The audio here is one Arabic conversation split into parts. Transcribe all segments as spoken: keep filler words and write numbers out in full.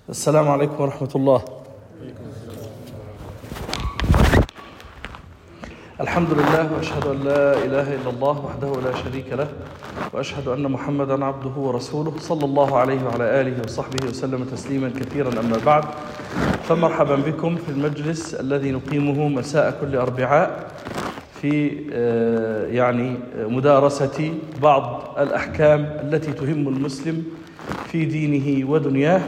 السلام عليكم ورحمة الله. الحمد لله، وأشهد أن لا إله إلا الله وحده لا شريك له، وأشهد أن محمدا عبده ورسوله صلى الله عليه وعلى آله وصحبه وسلم تسليما كثيرا. أما بعد، فمرحبا بكم في المجلس الذي نقيمه مساء كل أربعاء في يعني مدارسة بعض الأحكام التي تهم المسلم في دينه ودنياه،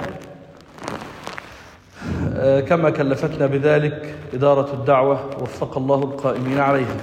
كما كلفتنا بذلك إدارة الدعوة وفق الله القائمين عليها.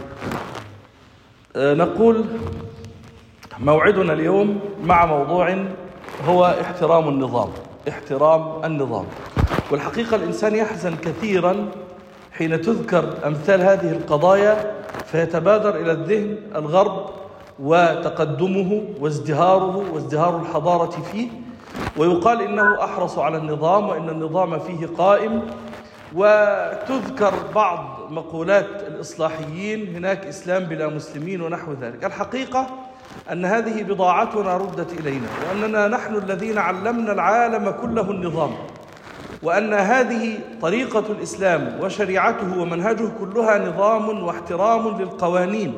نقول موعدنا اليوم مع موضوع هو احترام النظام. احترام النظام والحقيقة الإنسان يحزن كثيرا حين تذكر أمثال هذه القضايا، فيتبادر إلى الذهن الغرب وتقدمه وازدهاره وازدهار الحضارة فيه، ويقال إنه أحرص على النظام وإن النظام فيه قائم، وتذكر بعض مقولات الإصلاحيين: هناك إسلام بلا مسلمين ونحو ذلك. الحقيقة أن هذه بضاعتنا ردت إلينا، وأننا نحن الذين علمنا العالم كله النظام، وأن هذه طريقة الإسلام وشريعته ومنهجه كلها نظام واحترام للقوانين.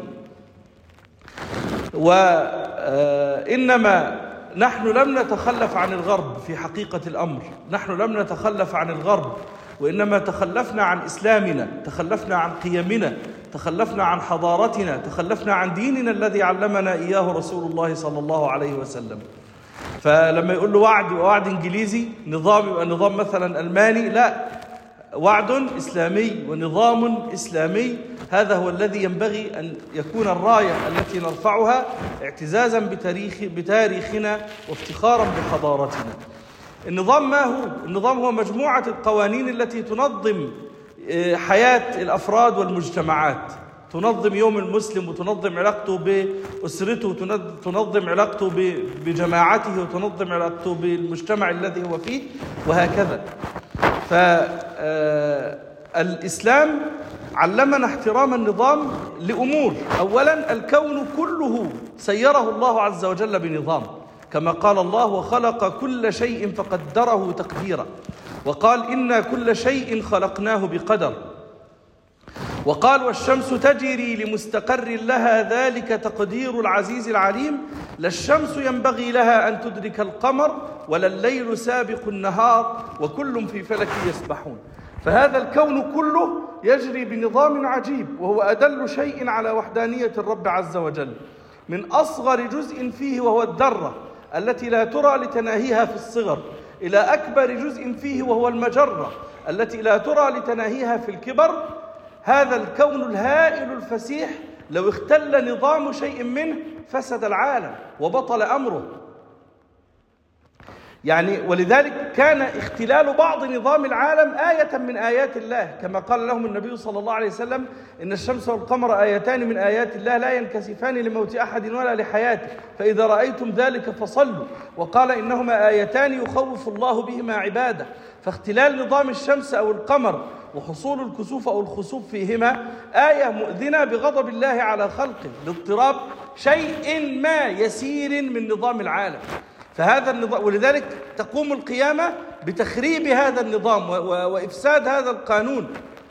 وإنما نحن لم نتخلف عن الغرب في حقيقة الأمر، نحن لم نتخلف عن الغرب، وإنما تخلفنا عن إسلامنا، تخلفنا عن قيمنا، تخلفنا عن حضارتنا، تخلفنا عن ديننا الذي علمنا إياه رسول الله صلى الله عليه وسلم. فلما يقول له وعد ووعد إنجليزي، نظام يبقى نظام مثلا ألماني، لا، وعد إسلامي ونظام إسلامي. هذا هو الذي ينبغي أن يكون الراية التي نرفعها اعتزازا بتاريخ بتاريخنا وافتخارا بحضارتنا. النظام ما هو؟ النظام هو مجموعة القوانين التي تنظم حياة الأفراد والمجتمعات، تنظم يوم المسلم، وتنظم علاقته بأسرته، وتنظم علاقته بجماعته، وتنظم علاقته بالمجتمع الذي هو فيه، وهكذا. فالإسلام علمنا احترام النظام لأمور: أولا، الكون كله سيره الله عز وجل بنظام، كما قال الله: وخلق كل شيء فقدره تقديرا، وقال: إنا كل شيء خلقناه بقدر، وقال: والشمس تجري لمستقر لها ذلك تقدير العزيز العليم، لا الشمس ينبغي لها أن تدرك القمر ولا الليل سابق النهار وكل في فلك يسبحون. فهذا الكون كله يجري بنظام عجيب، وهو أدل شيء على وحدانية الرب عز وجل، من أصغر جزء فيه وهو الذرة التي لا ترى لتناهيها في الصغر، إلى أكبر جزء فيه وهو المجرة التي لا ترى لتناهيها في الكبر. هذا الكون الهائل الفسيح لو اختل نظام شيء منه فسد العالم وبطل أمره. يعني ولذلك كان اختلال بعض نظام العالم آية من آيات الله، كما قال لهم النبي صلى الله عليه وسلم: إن الشمس والقمر آيتان من آيات الله لا ينكسفان لموت أحد ولا لحياته، فإذا رأيتم ذلك فصلوا. وقال: إنهما آيتان يخوف الله بهما عباده. فاختلال نظام الشمس أو القمر وحصول الكسوف أو الخسوف فيهما آية مؤذنة بغضب الله على خلقه لاضطراب شيء ما يسير من نظام العالم. فهذا النظام، ولذلك تقوم القيامة بتخريب هذا النظام وإفساد هذا القانون،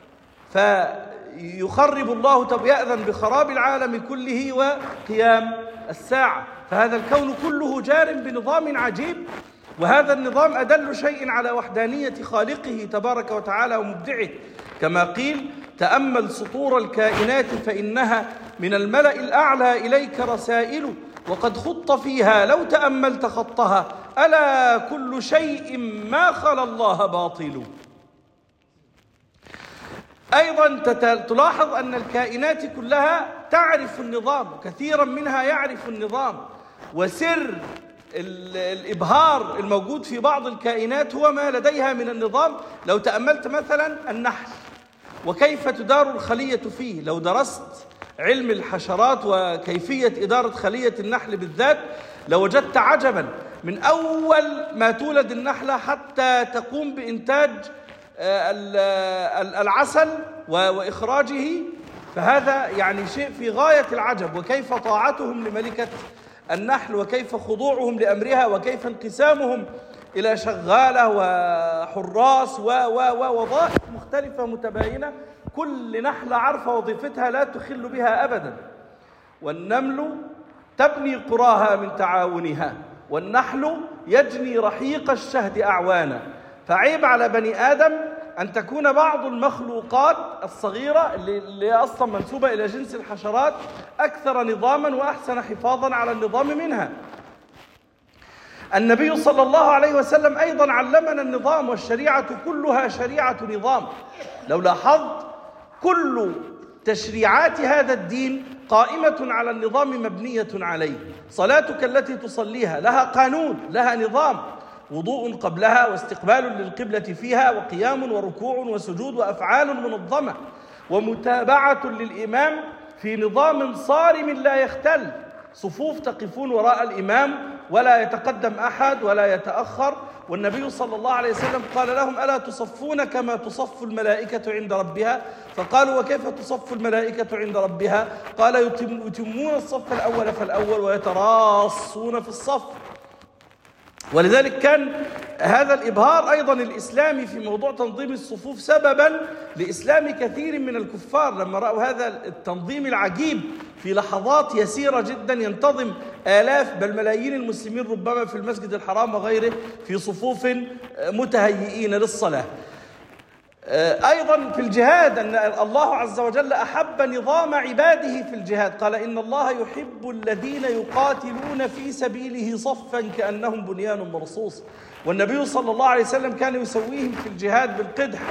فيخرب الله، يأذن بخراب العالم كله وقيام الساعة. فهذا الكون كله جار بنظام عجيب، وهذا النظام أدل شيء على وحدانية خالقه تبارك وتعالى ومبدعه، كما قيل: تأمل سطور الكائنات فإنها من الملأ الأعلى إليك رسائل، وقد خط فيها لو تأملت خطها، ألا كل شيء ما خلا الله باطل. أيضا تلاحظ أن الكائنات كلها تعرف النظام، كثيرا منها يعرف النظام، وسر الإبهار الموجود في بعض الكائنات هو ما لديها من النظام. لو تأملت مثلا النحل وكيف تدار الخلية فيه، لو درست علم الحشرات وكيفية إدارة خلية النحل بالذات، لوجدت عجبا من أول ما تولد النحلة حتى تقوم بإنتاج العسل وإخراجه. فهذا يعني شيء في غاية العجب، وكيف طاعتهم لملكة النحل، وكيف خضوعهم لأمرها، وكيف انقسامهم إلى شغالة وحراس ووظائف مختلفة متباينة، كل نحلة عارفة وظيفتها لا تخل بها أبدا. والنمل تبني قراها من تعاونها، والنحل يجني رحيق الشهد أعوانا. فعيب على بني آدم أن تكون بعض المخلوقات الصغيرة اللي أصلا منسوبة إلى جنس الحشرات أكثر نظاما وأحسن حفاظا على النظام منها. النبي صلى الله عليه وسلم أيضا علمنا النظام، والشريعة كلها شريعة نظام. لو لاحظت كل تشريعات هذا الدين قائمة على النظام مبنية عليه. صلاتك التي تصليها لها قانون، لها نظام، وضوء قبلها واستقبال للقبلة فيها وقيام وركوع وسجود وأفعال منظمة، ومتابعة للإمام في نظام صارم لا يختل، صفوف تقفون وراء الإمام ولا يتقدم أحد ولا يتأخر. والنبي صلى الله عليه وسلم قال لهم: ألا تصفون كما تصف الملائكة عند ربها؟ فقالوا: وكيف تصف الملائكة عند ربها؟ قال: يتم يتمون الصف الأول فالأول ويتراصون في الصف. ولذلك كان هذا الإبهار أيضا الإسلامي في موضوع تنظيم الصفوف سببا لإسلام كثير من الكفار، لما رأوا هذا التنظيم العجيب في لحظات يسيرة جدا ينتظم آلاف بل ملايين المسلمين ربما في المسجد الحرام وغيره في صفوف متهيئين للصلاة. أيضا في الجهاد أن الله عز وجل أحب نظام عباده في الجهاد، قال: إن الله يحب الذين يقاتلون في سبيله صفا كأنهم بنيان مرصوص. والنبي صلى الله عليه وسلم كان يسويهم في الجهاد بالقدح.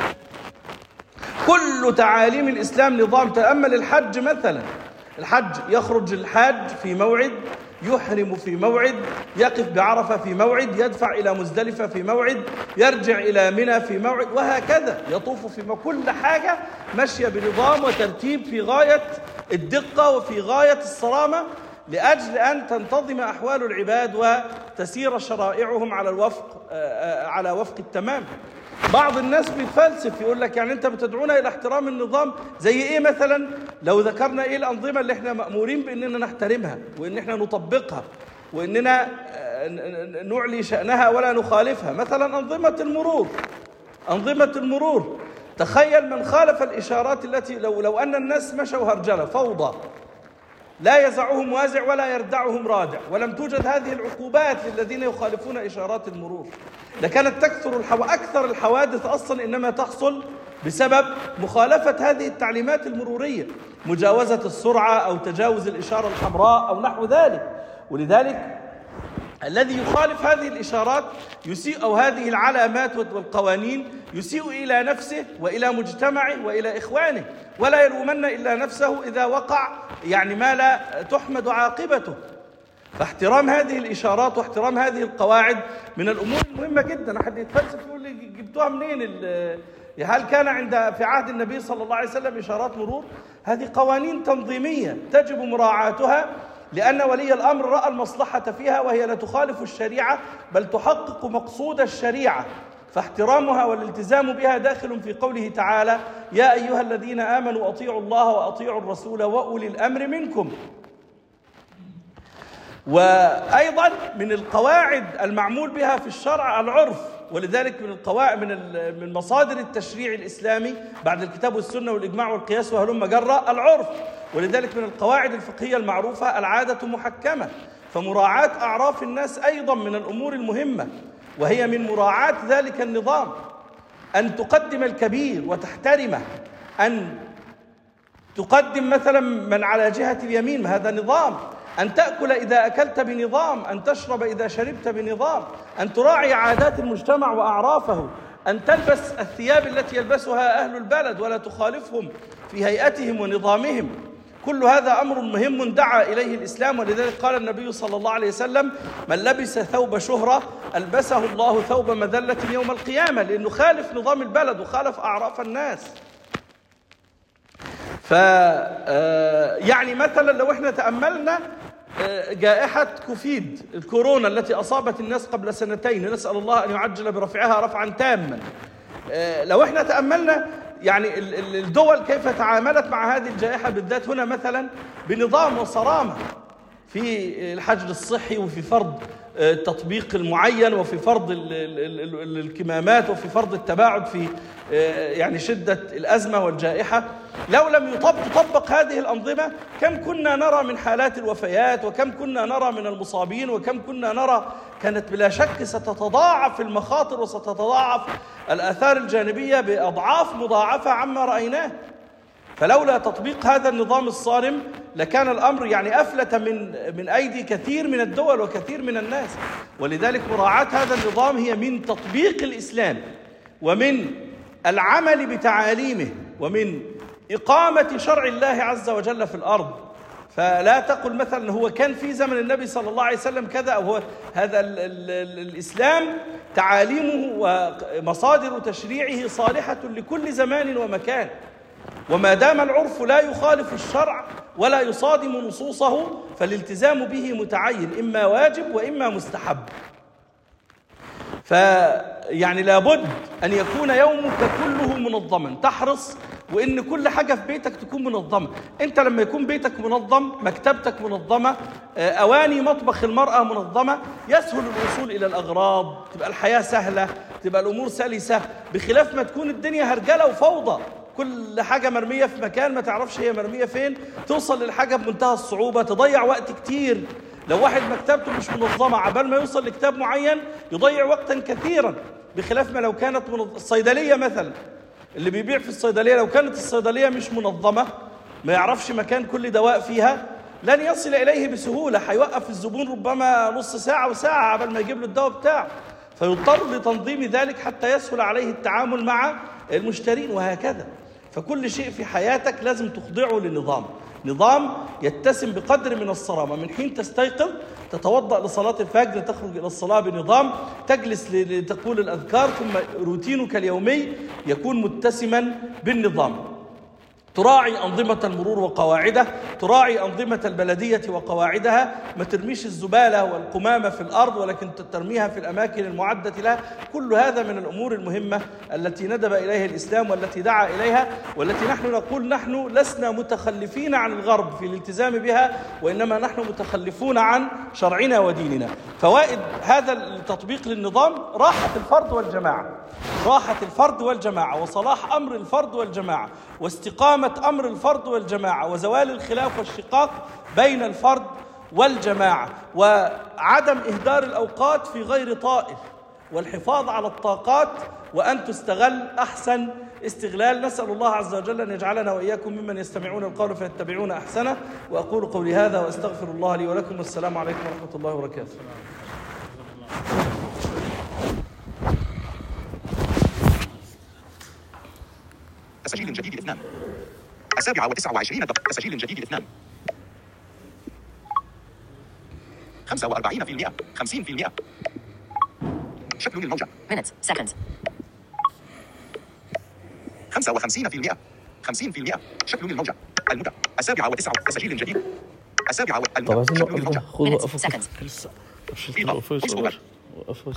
كل تعاليم الإسلام نظام. تأمل الحج مثلا، الحج يخرج الحاج في موعد، يحرم في موعد، يقف بعرفة في موعد، يدفع إلى مزدلفة في موعد، يرجع إلى منى في موعد، وهكذا يطوف في موعد. كل حاجة ماشية بنظام وترتيب في غاية الدقة وفي غاية الصرامة، لأجل أن تنتظم أحوال العباد وتسير شرائعهم على الوفق على وفق التمام. بعض الناس بيتفلسف يقول لك: يعني أنت بتدعونا إلى احترام النظام زي إيه مثلا؟ لو ذكرنا إيه الأنظمة اللي إحنا مأمورين بأننا نحترمها وإن إحنا نطبقها وإننا نعلي شأنها ولا نخالفها. مثلا أنظمة المرور، أنظمة المرور تخيل من خالف الإشارات التي لو, لو أن الناس مشوا هرجلة فوضى، لا يزعهم وازع ولا يردعهم رادع، ولم توجد هذه العقوبات للذين يخالفون إشارات المرور، لكانت تكثر الحو... أكثر الحوادث أصلا إنما تحصل بسبب مخالفة هذه التعليمات المرورية، مجاوزة السرعة أو تجاوز الإشارة الحمراء أو نحو ذلك. ولذلك الذي يخالف هذه الإشارات يسيء أو هذه العلامات والقوانين يسيء إلى نفسه وإلى مجتمعه وإلى إخوانه، ولا يلومن إلا نفسه إذا وقع يعني ما لا تحمد عاقبته. فاحترام هذه الإشارات واحترام هذه القواعد من الأمور المهمة جدا. أحد يتفلسف يقول لي: جبتوها منين؟ هل كان عند في عهد النبي صلى الله عليه وسلم إشارات مرور؟ هذه قوانين تنظيمية تجب مراعاتها، لأن ولي الأمر رأى المصلحة فيها، وهي لا تخالف الشريعة بل تحقق مقصود الشريعة، فاحترامها والالتزام بها داخل في قوله تعالى: يا أيها الذين آمنوا أطيعوا الله وأطيعوا الرسول وأولي الأمر منكم. وأيضا من القواعد المعمول بها في الشرع العرف، ولذلك من القواعد من من مصادر التشريع الإسلامي بعد الكتاب والسنة والإجماع والقياس وهلم جرى العرف. ولذلك من القواعد الفقهية المعروفة العادة محكمة، فمراعاة أعراف الناس أيضا من الأمور المهمة، وهي من مراعاة ذلك النظام أن تقدم الكبير وتحترمه، أن تقدم مثلا من على جهة اليمين، هذا نظام، أن تأكل إذا أكلت بنظام، أن تشرب إذا شربت بنظام، أن تراعي عادات المجتمع وأعرافه، أن تلبس الثياب التي يلبسها أهل البلد ولا تخالفهم في هيئتهم ونظامهم. كل هذا أمر مهم دعا إليه الإسلام. ولذلك قال النبي صلى الله عليه وسلم: من لبس ثوب شهرة ألبسه الله ثوب مذلة يوم القيامة، لأنه خالف نظام البلد وخالف أعراف الناس. ف يعني مثلا لو احنا تأملنا جائحة كوفيد الكورونا التي أصابت الناس قبل سنتين، نسأل الله أن يعجل برفعها رفعا تاما. لو احنا تأملنا يعني الدول كيف تعاملت مع هذه الجائحة بالذات هنا مثلا بنظام وصرامة في الحجر الصحي وفي فرض التطبيق المعين وفي فرض الكمامات وفي فرض التباعد في يعني شدة الأزمة والجائحة. لو لم تطبق هذه الأنظمة كم كنا نرى من حالات الوفيات، وكم كنا نرى من المصابين، وكم كنا نرى، كانت بلا شك ستتضاعف المخاطر وستتضاعف الآثار الجانبية بأضعاف مضاعفة عما رأيناه. فلولا تطبيق هذا النظام الصارم لكان الأمر يعني أفلت من من أيدي كثير من الدول وكثير من الناس. ولذلك مراعاة هذا النظام هي من تطبيق الإسلام ومن العمل بتعاليمه ومن إقامة شرع الله عز وجل في الأرض. فلا تقل مثلا هو كان في زمن النبي صلى الله عليه وسلم كذا، أو هو هذا ال ال ال الإسلام تعاليمه ومصادر تشريعه صالحة لكل زمان ومكان، وما دام العرف لا يخالف الشرع ولا يصادم نصوصه فالالتزام به متعين، إما واجب وإما مستحب. فيعني لابد أن يكون يومك كله منظما، تحرص وإن كل حاجة في بيتك تكون منظمة. أنت لما يكون بيتك منظم، مكتبتك منظمة، أواني مطبخ المرأة منظمة، يسهل الوصول إلى الأغراض، تبقى الحياة سهلة، تبقى الأمور سلسة، بخلاف ما تكون الدنيا هرجلة وفوضى، كل حاجة مرمية في مكان ما تعرفش هي مرمية فين، توصل للحاجة بمنتهى الصعوبة، تضيع وقت كتير. لو واحد مكتبته مش منظمة عبال ما يوصل لكتاب معين يضيع وقتا كثيرا، بخلاف ما لو كانت منظمة. الصيدلية مثلا، اللي بيبيع في الصيدلية لو كانت الصيدلية مش منظمة، ما يعرفش مكان كل دواء فيها، لن يصل إليه بسهولة، هيوقف الزبون ربما نص ساعة وساعة عبال ما يجيب له الدواء بتاعه، فيضطر لتنظيم ذلك حتى يسهل عليه التعامل مع المشترين، وهكذا. فكل شيء في حياتك لازم تخضعه للنظام، نظام يتسم بقدر من الصرامة. من حين تستيقظ تتوضأ لصلاة الفجر، تخرج إلى الصلاة بنظام، تجلس لتقول الأذكار، ثم روتينك اليومي يكون متسما بالنظام. تراعي أنظمة المرور وقواعده، تراعي أنظمة البلدية وقواعدها، ما ترميش الزبالة والقمامة في الأرض ولكن ترميها في الأماكن المعدة لها. كل هذا من الأمور المهمة التي ندب إليها الإسلام والتي دعا إليها، والتي نحن نقول نحن لسنا متخلفين عن الغرب في الالتزام بها، وإنما نحن متخلفون عن شرعنا وديننا. فوائد هذا التطبيق للنظام: راحة الفرد والجماعة، راحة الفرد والجماعة، وصلاح أمر الفرد والجماعة، واستقامة أمر الفرد والجماعة، وزوال الخلاف والشقاق بين الفرد والجماعة، وعدم إهدار الأوقات في غير طائل، والحفاظ على الطاقات وأن تستغل أحسن استغلال. نسأل الله عز وجل أن يجعلنا وإياكم ممن يستمعون القول فيتبعون أحسنه. وأقول قولي هذا وأستغفر الله لي ولكم، والسلام عليكم ورحمة الله وبركاته. تسجيل جديد اثنان، السابعة وتسعة وعشرين دقيقة. تسجيل جديد اثنان، خمسة وأربعين في المئة، خمسين في المئة. شكل الموجة minutes seconds، خمسة وخمسين في المئة، خمسين في المئة. شكل الموجة المدة السابعة وتسعة. تسجيل جديد السابعة والمدة. شكل الموجة خذ وقفوا